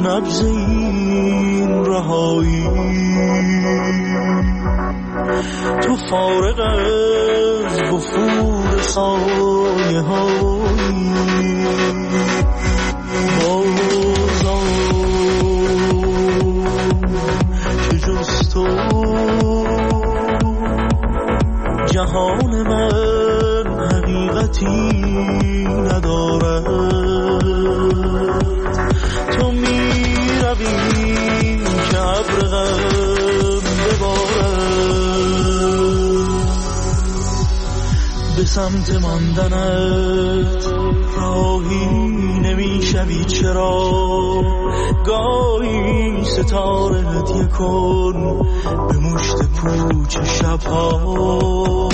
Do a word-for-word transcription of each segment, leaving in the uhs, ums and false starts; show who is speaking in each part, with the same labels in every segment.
Speaker 1: نبض این رهایی، تو فارغ از وفور سایه هایی بازم که جز تو جهان من حقیقتی ندارد. تو می روی که ابر غم ببارد، به سمت ماندنت راهی نمی شوی چرا؟ گاهی ستاره هدیه کن به مشت پوچ شبها.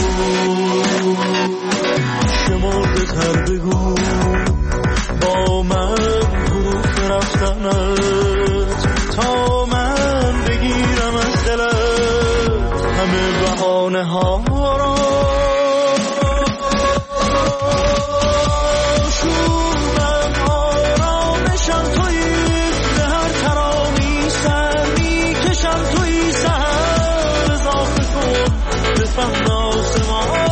Speaker 1: شمرده تر بگو با من حروف رفتنت، تا من بگیرم از دلت همه بهانه ها را. شومم آرامشم تویی، به هر ترامی سر میکشم تویی. سهر اضافه کن به فهم آسمان.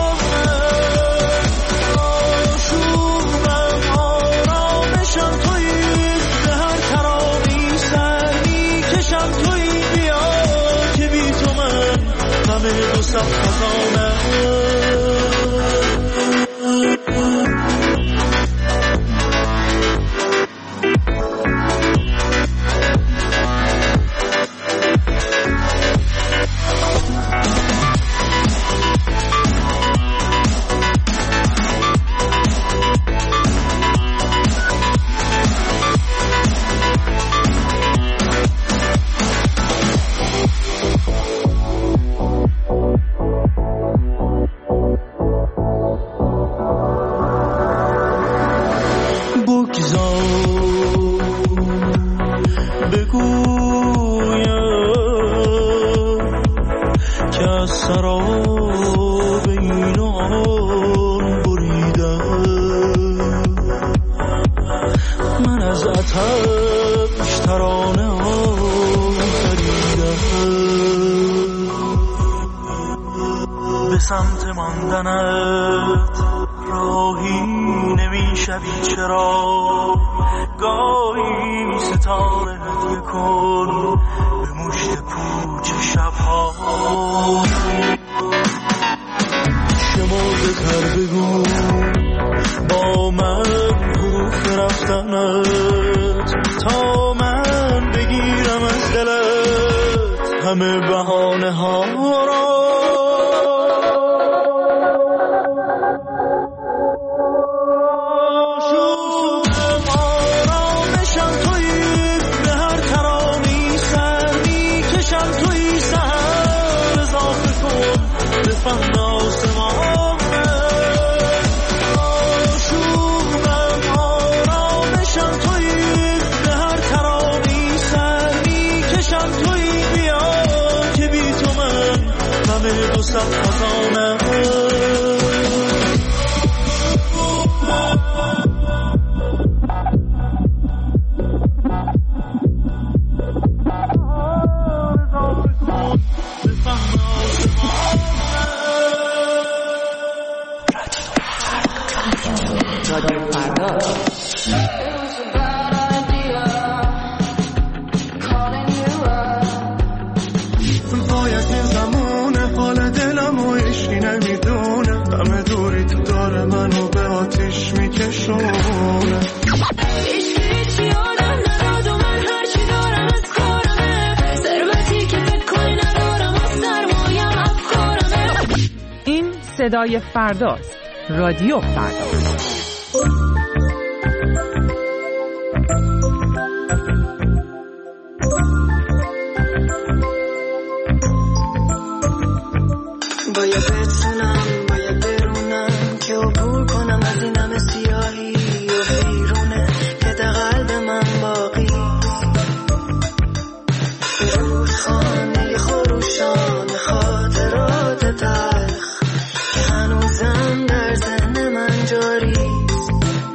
Speaker 1: دو صد خزانه سمت ماندنت راهی نمی شوی چرا؟ گاهی ستاره هدیه کن به مشت پوچ شبها. شمرده تر بگو با من حروف رفتنت، تا من بگیرم از دلت همه بهانه ها را. دو صد خزانه
Speaker 2: صدای فرداست. رادیو فردا.
Speaker 3: باید بتونم باید برونم که عبور کنم از این همه سیاهی و بیرونه که در قلب من باقی روش خانه خروشان خاطرات تلخ که هنوزم در ذهن من جاری.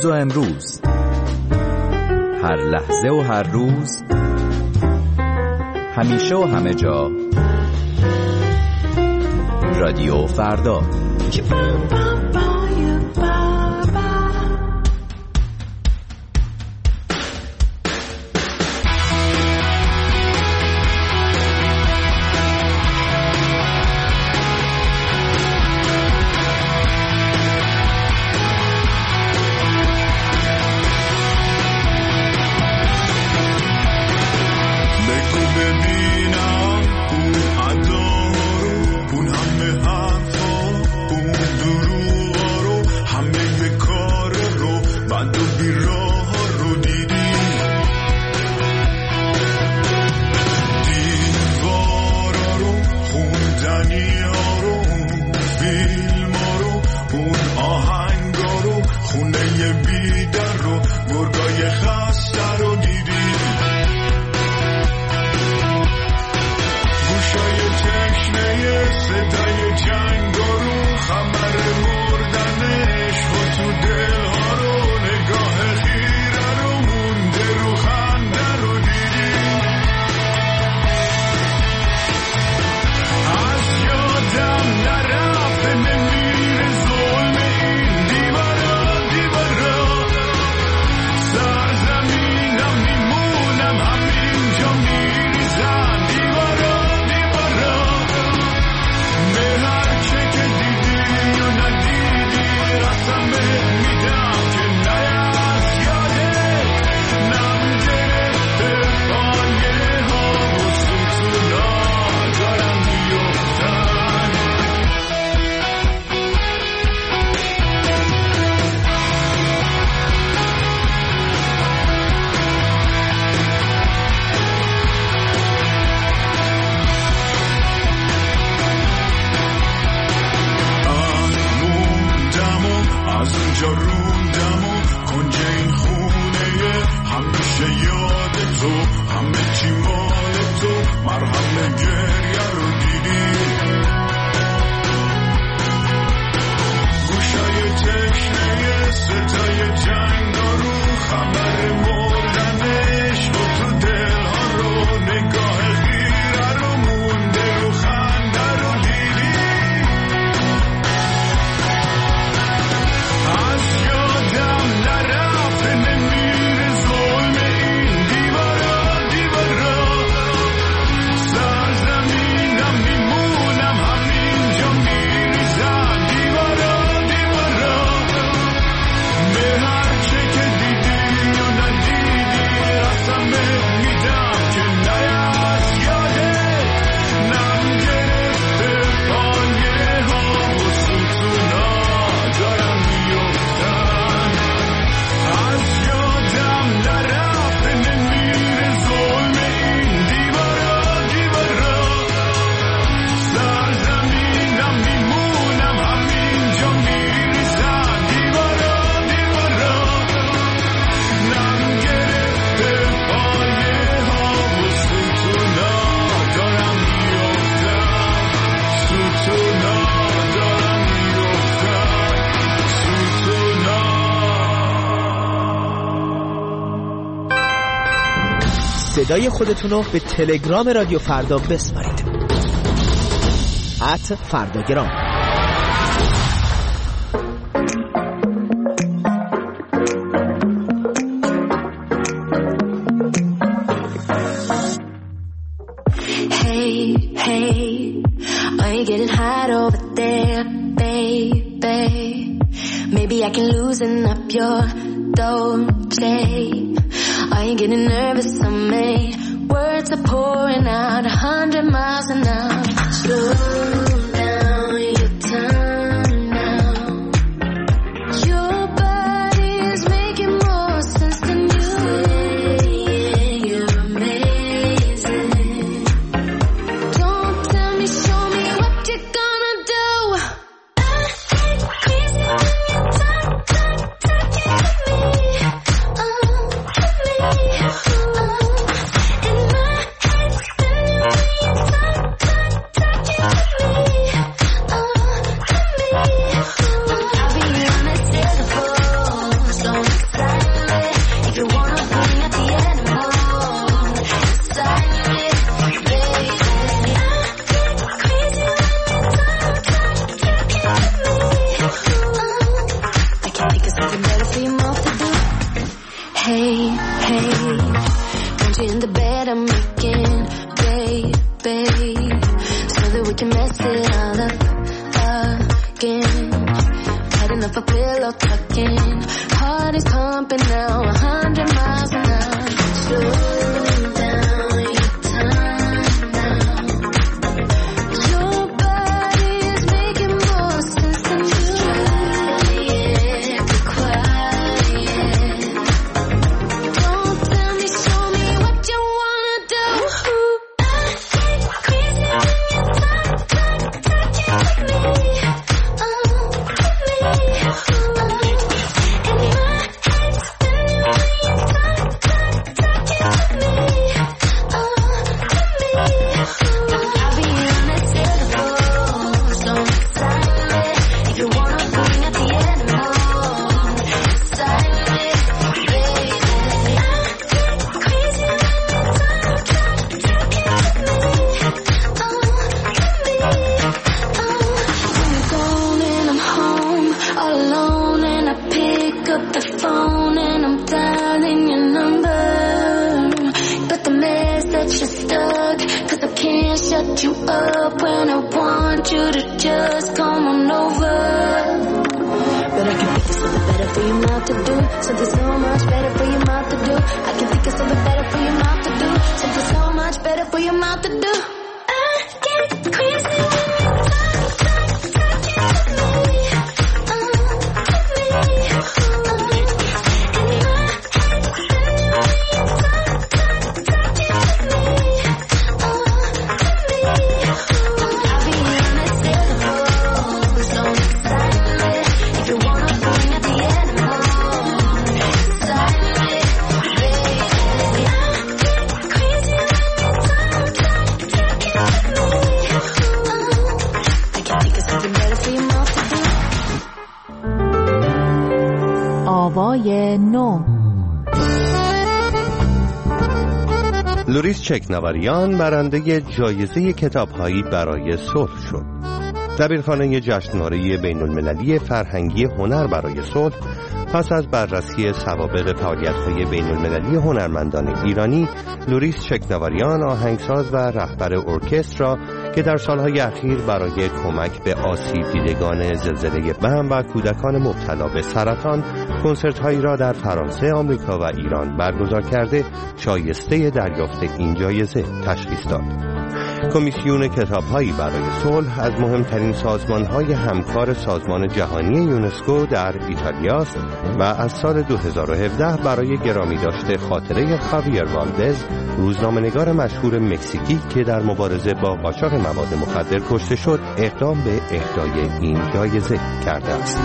Speaker 4: و امروز، هر لحظه و هر روز، همیشه و همه جا، رادیو فردا.
Speaker 5: صدای خودتون رو به تلگرام رادیو فردا بسپارید. ات فرداگرام.
Speaker 6: Hey, hey, are you getting hot over there, baby? Maybe I can loosen up your Dolce. Are you getting nervous on me? Words are pouring out a hundred miles an hour. Slow down your tongue now. Your body is making more sense than you. Yeah, you're amazing. Don't tell me, show me what you're gonna do. I ain't crazy when you talk, talk, talking to me. Oh, to me. Oh. girl tucking. Heart is pumping now, a hundred miles an hour. Slow down your time now. Your body is making more sense than you. Quiet, be quiet. Don't tell me, show me what you wanna do. I get crazy when you talk, talk, talking with me. Oh, with me. Oh, in my head spinning when you talk, talk, talking with me. Oh, with me. I'll be on that telephone, so excited. If you wanna bring out the animal, excited, baby. I get crazy when you talk, talk, talking with me. Oh, with me. Oh, when you're gone and I'm home, all alone, and I pick up the phone and I'm dialing your number. But the mess that you're stuck, cause I can't shut you up when I want you to just come on over. But I can think of something better for your mouth to do. Something so much better for your mouth to do. I can think of something better for your mouth to do. Something so much better for your mouth to do. I get crazy when you talk, talk, talking with me. Oh, with me. Oh, in my head spinning when you talk, talk, talking with me. Oh, with me. I'll be on that telephone, so excited. If you wanna bring out the animal, excited, baby. I get crazy when you talk, talk, talking with me. Oh, I can think of something better for your mouth to do.
Speaker 2: آوای نو.
Speaker 7: لوریس چکناوریان برنده جایزه کتاب‌هایی برای صلح شد. دبیرخانه جشنواره بین‌المللی فرهنگی هنر برای صلح پس از بررسی سوابق فعالیت‌های بین‌المللی هنرمندان ایرانی، لوریس چکناوریان آهنگساز و رهبر ارکستر را که در سالهای اخیر برای کمک به آسیب دیدگان زلزله بم و کودکان مبتلا به سرطان کنسرت‌هایی را در فرانسه، آمریکا و ایران برگزار کرده، شایسته دریافت این جایزه تشخیص داد. کمیسیون کتاب‌هایی برای صلح از مهمترین سازمان‌های همکار سازمان جهانی یونسکو در ایتالیا است و از سال دو هزار و هفده برای گرامی داشته خاطره خاویر والدز، روزنامه‌نگار مشهور مکزیکی که در مبارزه با قاچاق مواد مخدر کشته شد، اقدام به اهدای این جایزه کرده است.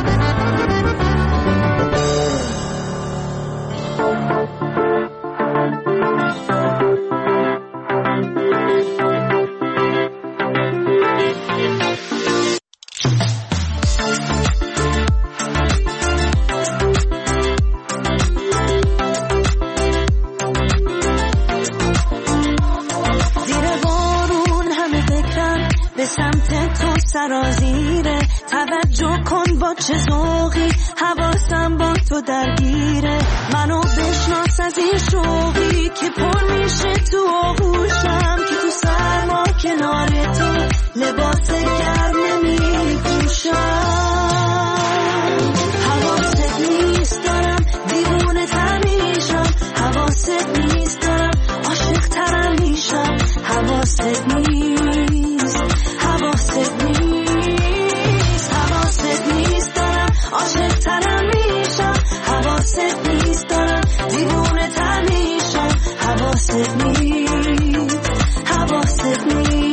Speaker 8: سرازیره توجه کن با چه ذوقی حواسم با تو درگیره منو بشناس از این شوقی که پر میشه تو آغوشم که تو سرما کنار تو لباس گرم نمیپوشم حواست نیست دارم دیوونه تر میشم حواست نیست دارم عاشق ترم میشم حواست نیست حواست نیست حواست نیست دارم عاشق ترم میشم حواست نیست دارم دیوونه تر میشم حواست نیست حواست نیست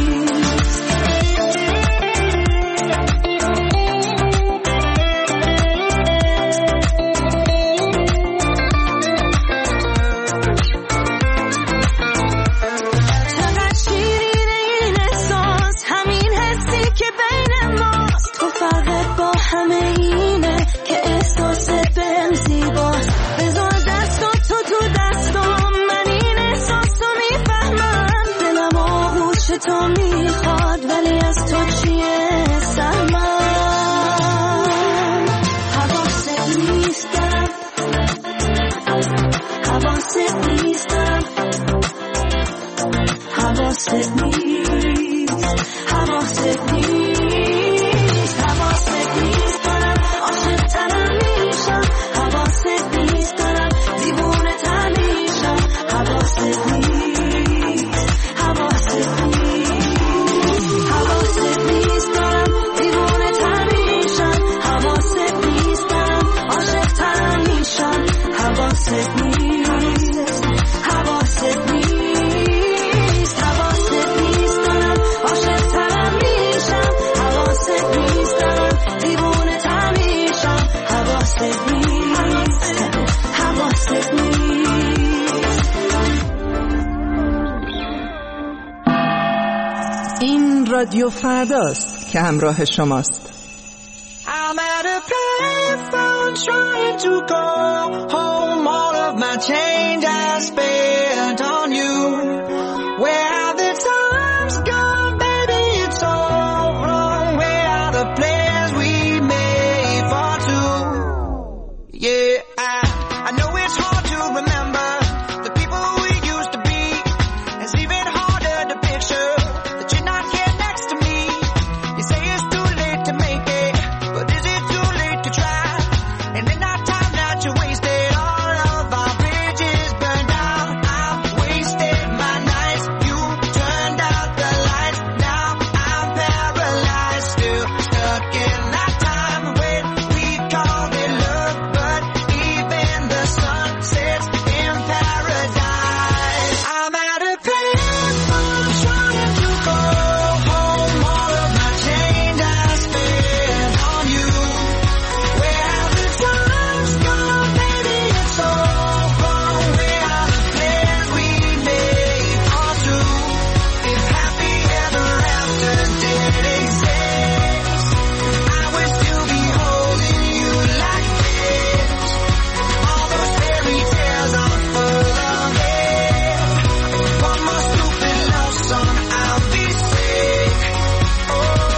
Speaker 8: همه اینه که احساست بهم زیباست بذار دست و تو تو دستم من این احساس رو میفهمم دلم آغوش تو میخواد ولی از تو چیه سهمم حواست نیست دارم حواست نیست دارم حواست نیست حواست نیست حواست نیست دارم عاشق ترم حواست نیست، حواست نیست.
Speaker 5: این رادیو فرداست که همراه شماست.
Speaker 3: I'm at a payphone trying to call home. All of my change I spent on you. Where have the times gone, baby? It's all wrong. Where are the plans we made for two? Yeah, I, I know it's hard to remember the people we used to be. It's even harder to picture that you're not here next to me. You say it's too late to make it, but is it too late to try? And in that time that you wasted, all of our bridges burned down. I've wasted my nights, you turned out the lights. Now I'm paralyzed, still stuck in that time when we called it love. But even the sun sets in paradise. I'm at a payphone trying to call home. All of my change I spent on you. Where have the times gone, baby? It's all wrong. Where are the plans we made for two? If happy ever after did exist, I would still be holding you like this. All those fairy tales are full of it. One more stupid love song, I'll be sick. Oh,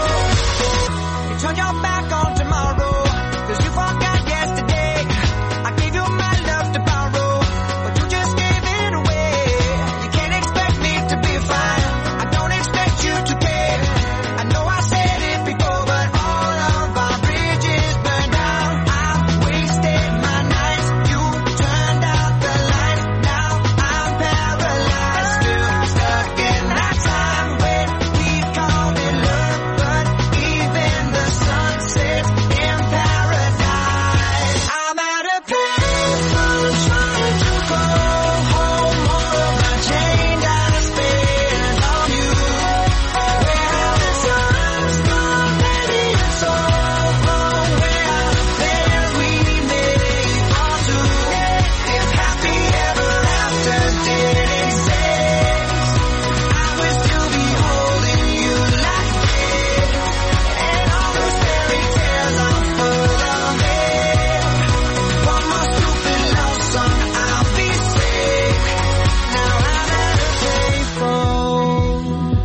Speaker 3: you turn your back on tomorrow, 'cause you forgot yesterday. I gave you my love to borrow, but you just gave it away. You can't expect me to be fine, I don't expect you to care. I know I said it before, but all of our bridges burned down. I've wasted my nights, you turned out the lights. Now I'm paralyzed, still stuck in that time when we called it love. But even the sun sets in paradise. I'm at a payphone trying to call home. All of my change I spent on you. Where have the times gone, baby? It's all wrong. Where are the plans we made for two? If happy ever after did exist, I would still be holding you like this. And all those fairy tales are full of it. One more stupid love song, I'll be sick. Now I'm at a payphone.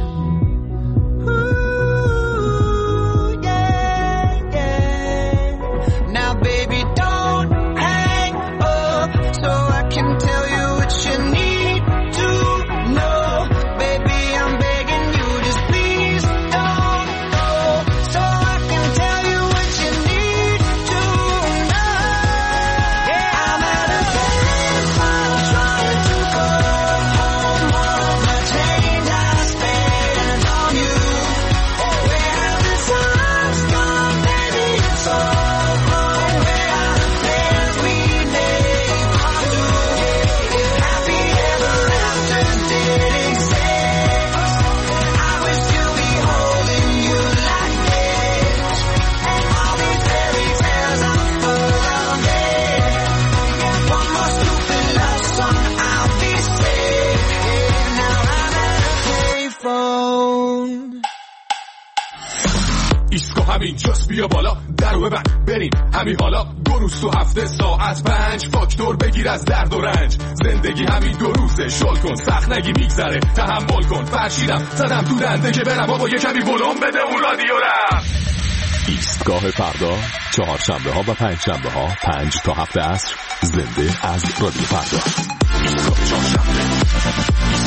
Speaker 3: Ooh, yeah, yeah. Now baby, don't hang up so I can tell you what you need to know. Baby, I'm begging you, just please don't go, so I can tell you what you need to know. Yeah, I'm at a payphone trying to call home. All of my change I spent on you. Where have the times gone, baby? It's all wrong. Where are the plans we made for two? If happy ever after did exist, I would still be holding you like this. And all these fairy tales are full of it. One more stupid love song, I'll be sick. Now I'm at a payphone.
Speaker 9: ایسکو همین جاست، بیا بالا درو ببند بریم همین حالا. دو روز تو هفته ساعت پنج، فاکتور بگیر از درد و رنج. زندگی همین دو روزه، شل کن سخت نگی میگذره، تحمل کن. فرشیدم زدم تو دنده که برم بابا یه کمی ولوم بده اون رادیو رم.
Speaker 10: ایستگاه فردا، چهارشنبه ها و پنج شنبه ها پنج تا هفت عصر، زنده از رادیو فردا. ایستگاه چهارشنبه.